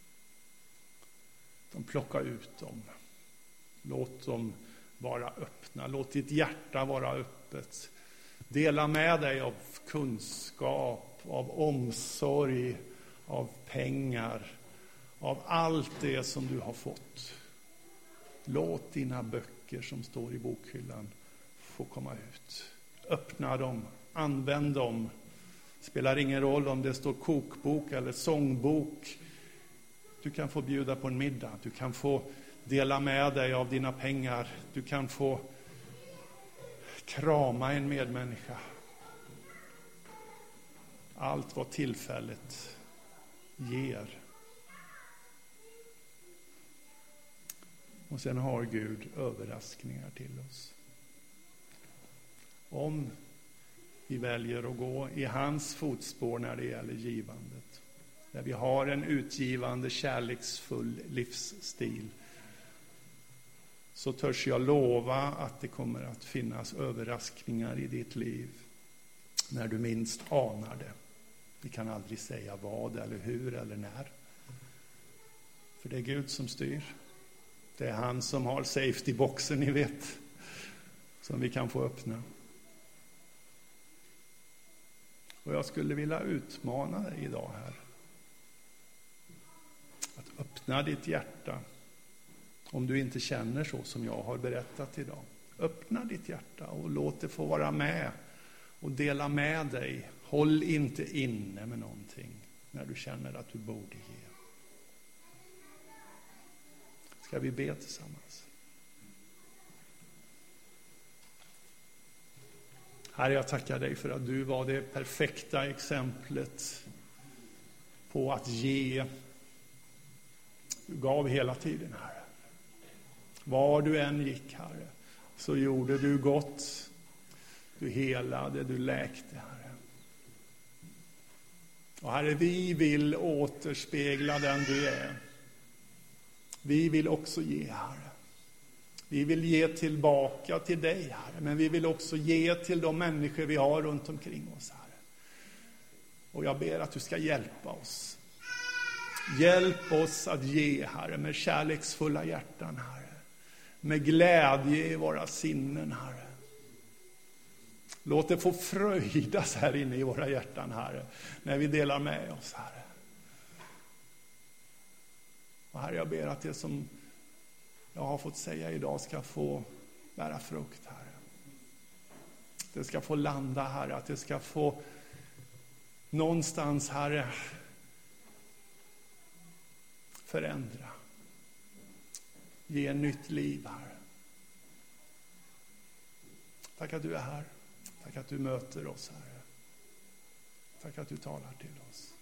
Plocka ut dem. Låt dem vara öppna. Låt ditt hjärta vara öppet. Dela med dig av kunskap, av omsorg, av pengar, av allt det som du har fått. Låt dina böcker som står i bokhyllan få komma ut. Öppna dem, använd dem. Spelar ingen roll om det står kokbok eller sångbok. Du kan få bjuda på en middag. Du kan få dela med dig av dina pengar. Du kan få krama en medmänniska. Allt vad tillfället ger. Och sen har Gud överraskningar till oss. Om vi väljer att gå i hans fotspår när det gäller givandet. Där vi har en utgivande, kärleksfull livsstil. Så törs jag lova att det kommer att finnas överraskningar i ditt liv. När du minst anar det. Vi kan aldrig säga vad eller hur eller när. För det är Gud som styr. Det är han som har safety-boxen, ni vet. Som vi kan få öppna. Och jag skulle vilja utmana dig idag här. Att öppna ditt hjärta. Om du inte känner så som jag har berättat idag. Öppna ditt hjärta och låt det få vara med. Och dela med dig. Håll inte inne med någonting när du känner att du borde ge. Ska vi be tillsammans? Herre, jag tackar dig för att du var det perfekta exemplet på att ge. Du gav hela tiden, Herre. Var du än gick, Herre, så gjorde du gott. Du helade, du läkte, Herre. Och Herre, vi vill återspegla den du är. Vi vill också ge, Herre. Vi vill ge tillbaka till dig, Herre. Men vi vill också ge till de människor vi har runt omkring oss, Herre. Och jag ber att du ska hjälpa oss. Hjälp oss att ge, Herre, med kärleksfulla hjärtan, Herre. Med glädje i våra sinnen, Herre. Låt det få fröjdas här inne i våra hjärtan, Herre. När vi delar med oss, Herre. Och Herre, jag ber att det som jag har fått säga idag ska få bära frukt, Herre. Det ska få landa, Herre. Att det ska få någonstans, Herre, förändra. Ge nytt liv, Herre. Tack att du är här. Tack att du möter oss, Herre. Tack att du talar till oss.